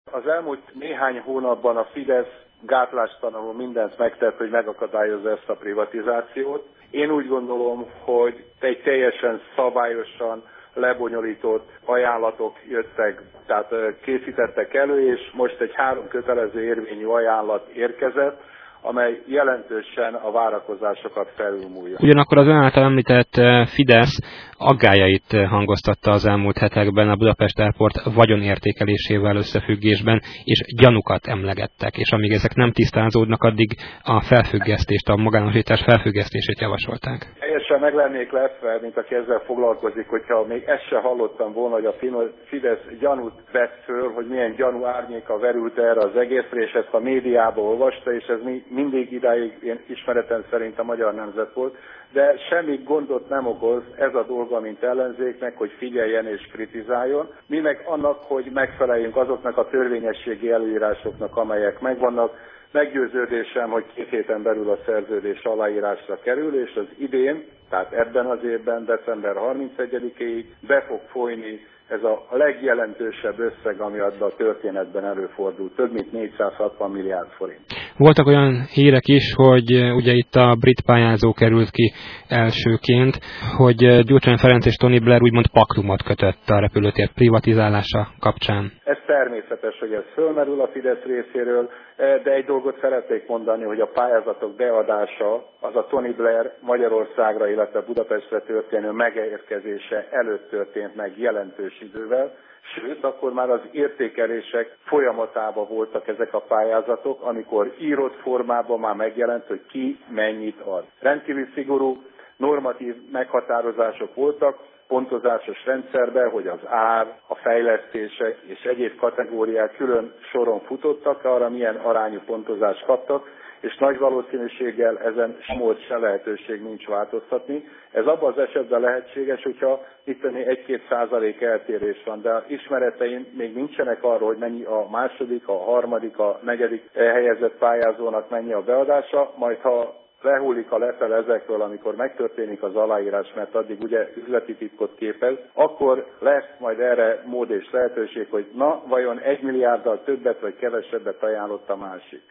Az elmúlt néhány hónapban a Fidesz gátlástalanul mindent megtett, hogy megakadályozza ezt a privatizációt. Én úgy gondolom, hogy egy teljesen szabályosan lebonyolított ajánlatok jöttek, tehát készítettek elő, és most egy 3 kötelező érvényű ajánlat érkezett, amely jelentősen a várakozásokat felülmúlja. Ugyanakkor az ön által említett Fidesz aggályait hangoztatta az elmúlt hetekben a Budapest Airport vagyonértékelésével összefüggésben, és gyanúkat emlegettek, és amíg ezek nem tisztázódnak, addig a felfüggesztést, a magánosítás felfüggesztését javasolták. Teljesen meg lennék lepve, mint aki ezzel foglalkozik, hogyha még ezt se hallottam volna, hogy a Fidesz gyanút vett föl, hogy milyen gyanú árnyéka verült erre az egészre, és ezt a médiában olvasta, és ez mindig idáig én ismeretem szerint a Magyar Nemzet volt, de semmi gondot nem okoz ez a dolga, mint ellenzéknek, hogy figyeljen és kritizáljon. Mi meg annak, hogy megfeleljünk azoknak a törvényességi előírásoknak, amelyek megvannak. Meggyőződésem, hogy 2 héten belül a szerződés aláírásra kerül, és az idén, tehát ebben az évben, december 31-éig be fog folyni ez a legjelentősebb összeg, ami abban a történetben előfordult, több mint 460 milliárd forint. Voltak olyan hírek is, hogy ugye itt a brit pályázó került ki elsőként, hogy Gyurcsány Ferenc és Tony Blair úgymond paktumot kötött a repülőtér privatizálása kapcsán. Ez természetes, hogy ez fölmerül a Fidesz részéről, de egy dolgot szeretnék mondani, hogy a pályázatok beadása az a Tony Blair Magyarországra, illetve Budapestre történő megérkezése előtt történt meg jelentős idővel, sőt, akkor már az értékelések folyamatában voltak ezek a pályázatok, amikor írott formában már megjelent, hogy ki mennyit ad. Rendkívül szigorú normatív meghatározások voltak, pontozásos rendszerben, hogy az ár, a fejlesztések és egyéb kategóriák külön soron futottak, arra milyen arányú pontozást kaptak, és nagy valószínűséggel ezen se lehetőség nincs változtatni. Ez abban az esetben lehetséges, hogyha itt 1-2% eltérés van, de ismereteim még nincsenek arról, hogy mennyi a második, a harmadik, a negyedik helyezett pályázónak mennyi a beadása, majd ha lehullik a lepel ezekről, amikor megtörténik az aláírás, mert addig ugye üzleti titkot képez, akkor lesz majd erre mód és lehetőség, hogy na, vajon 1 milliárddal többet vagy kevesebbet ajánlott a másik.